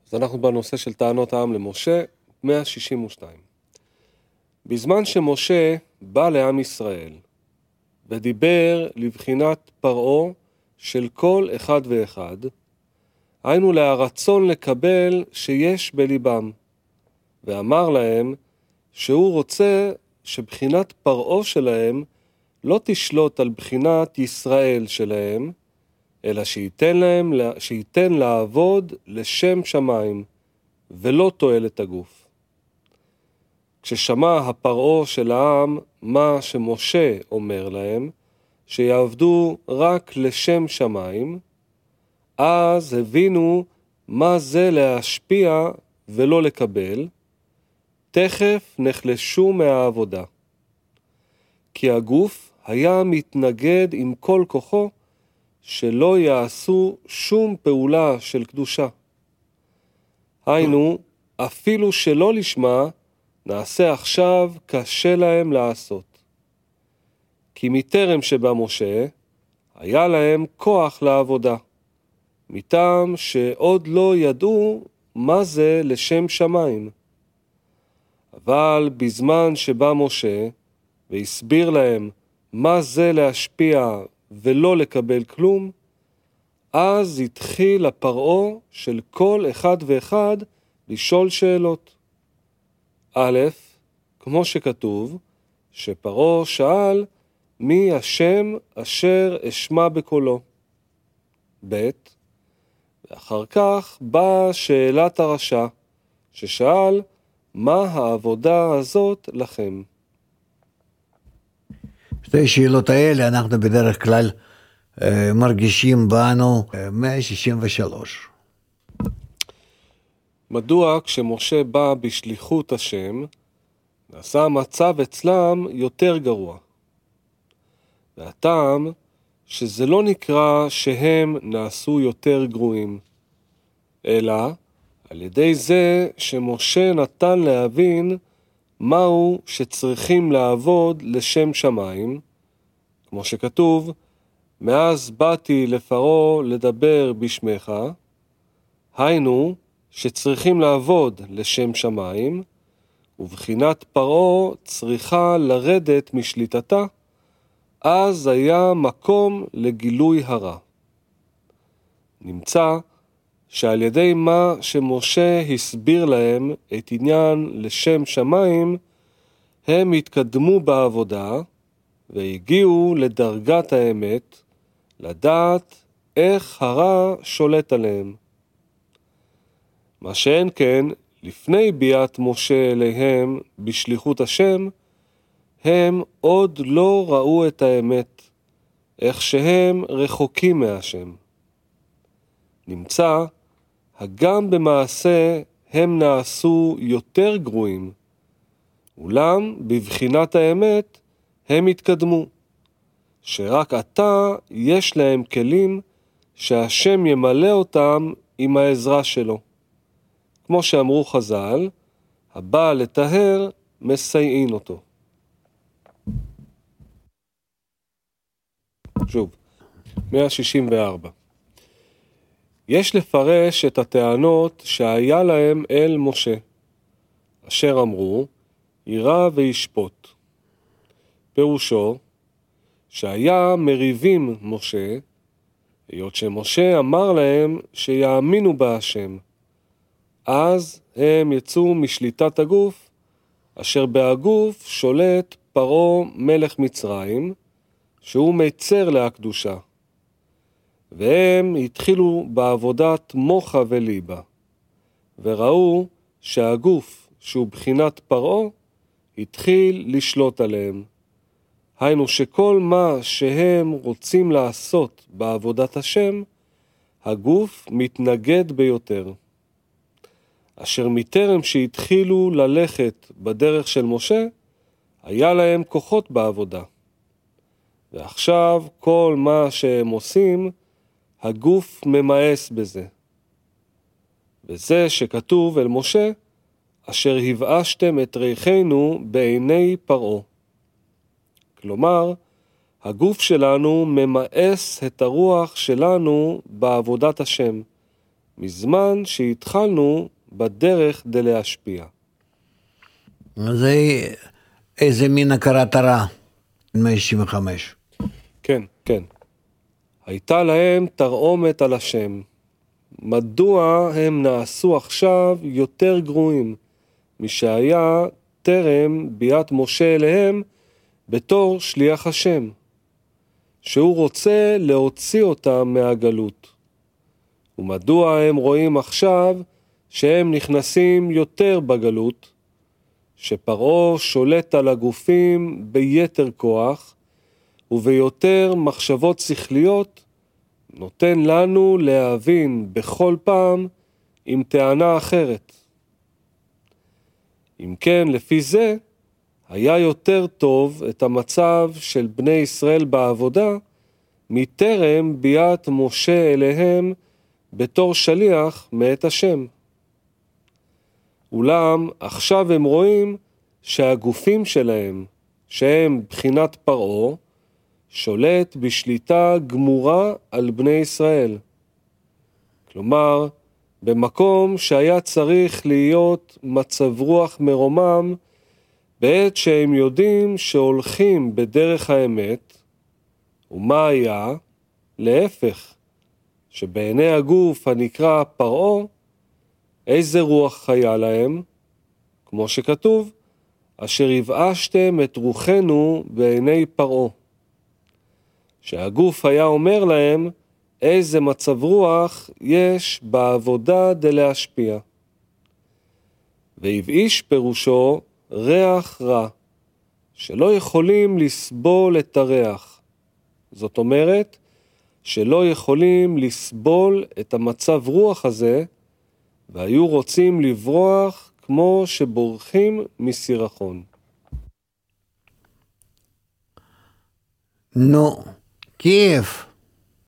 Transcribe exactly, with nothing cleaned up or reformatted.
אז אנחנו בנושא של טענות העם למשה, מאה שישים ושתיים. בזמן שמשה בא לעם ישראל ודיבר לבחינת פרעה של כל אחד ואחד, היינו להרצון לקבל שיש בליבם, ואמר להם שהוא רוצה שבחינת פרעה שלהם לא תשלוט על בחינת ישראל שלהם, אלא שייתן להם, שייתן לעבוד לשם שמיים, ולא תועלת הגוף. כששמע הפרעה של העם מה שמשה אומר להם, שיעבדו רק לשם שמיים, אז הבינו מה זה להשפיע ולא לקבל, תכף נחלשו מהעבודה. כי הגוף היה מתנגד עם כל כוחו, שלא יעשו שום פעולה של קדושה. היינו, אפילו שלא לשמה, נעשה עכשיו קשה להם לעשות. כי מטרם שבא משה, היה להם כוח לעבודה, מטעם שעוד לא ידעו מה זה לשם שמיים. אבל בזמן שבא משה, והסביר להם מה זה להשפיע ולא לקבל כלום, אז התחיל הפרעה של כל אחד ואחד לשאול שאלות. א', כמו שכתוב, שפרעה שאל מי השם אשר אשמע בקולו. ב', ואחר כך באה שאלת הרשע, ששאל מה העבודה הזאת לכם. שתי שאלות האלה אנחנו בדרך כלל אה, מרגישים בנו אה, מאה שישים ושלוש. מדוע כשמשה בא בשליחות השם, נעשה המצב אצלם יותר גרוע? והטעם שזה לא נקרא שהם נעשו יותר גרועים, אלא על ידי זה שמשה נתן להבין מהו שצריכים לעבוד לשם שמיים, כמו שכתוב, מאז באתי לפרעה לדבר בשמך, היינו שצריכים לעבוד לשם שמיים, ובחינת פרעה צריכה לרדת משליטתה, אז היה מקום לגילוי הרע. נמצא שעל ידי מה שמשה הסביר להם את עניין לשם שמיים, הם התקדמו בעבודה והגיעו לדרגת האמת, לדעת איך הרע שולט עליהם. מה שאין כן, לפני ביאת משה אליהם בשליחות השם, הם עוד לא ראו את האמת, איך שהם רחוקים מהשם. נמצא, הגם במעשה הם נעשו יותר גרועים, אולם בבחינת האמת הם התקדמו, שרק עתה יש להם כלים שהשם ימלא אותם עם העזרה שלו. כמו שאמרו חז"ל, הבא לטהר מסייעין אותו. שוב, מאה שישים וארבע. יש לפרש את הטענות שהיה להם אל משה, אשר אמרו, יירא וישפוט. פירושו, שהיה מריבים משה, היות שמשה אמר להם שיאמינו בהשם. אז הם יצאו משליטת הגוף, אשר בהגוף שולט פרעה מלך מצרים, שהוא מיצר להקדושה. והם התחילו בעבודת מוחה וליבה, וראו שהגוף שהוא בחינת פרעה התחיל לשלוט עליהם. היינו שכל מה שהם רוצים לעשות בעבודת השם, הגוף מתנגד ביותר. אשר מטרם שהתחילו ללכת בדרך של משה, היה להם כוחות בעבודה. ועכשיו כל מה שהם עושים, הגוף ממאס בזה. וזה שכתוב אל משה, אשר הבאשתם את ריחנו בעיני פרעה. כלומר, הגוף שלנו ממאס את הרוח שלנו בעבודת השם, מזמן שהתחלנו בדרך דלהשפיע. זה איזה מין הכרת הרע, מאה שישים וחמש. כן, כן. הייתה להם תרעומת על השם. מדוע הם נעשו עכשיו יותר גרועים משהיה טרם ביאת משה אליהם בתור שליח השם, שהוא רוצה להוציא אותם מהגלות. ומדוע הם רואים עכשיו שהם נכנסים יותר בגלות, שפרעה שולט על הגופים ביתר כוח וביותר מחשבות שכליות, נותן לנו להבין בכל פעם עם טענה אחרת. אם כן, לפי זה, היה יותר טוב את המצב של בני ישראל בעבודה, מטרם ביאת משה אליהם בתור שליח מאת השם. אולם עכשיו הם רואים שהגופים שלהם, שהם בחינת פרעה, שולט בשליטה גמורה על בני ישראל. כלומר, במקום שהיה צריך להיות מצב רוח מרומם, בעת שהם יודעים שהולכים בדרך האמת, ומה היה? להפך, שבעיני הגוף הנקרא פרעה, איזה רוח היה להם? כמו שכתוב, אשר הבאשתם את רוחנו בעיני פרעה. שהגוף היה אומר להם איזה מצב רוח יש בעבודה דלהשפיע. והבאיש פירושו ריח רע, שלא יכולים לסבול את הריח. זאת אומרת, שלא יכולים לסבול את המצב רוח הזה, והיו רוצים לברוח כמו שבורחים מסירחון. נו, כיף.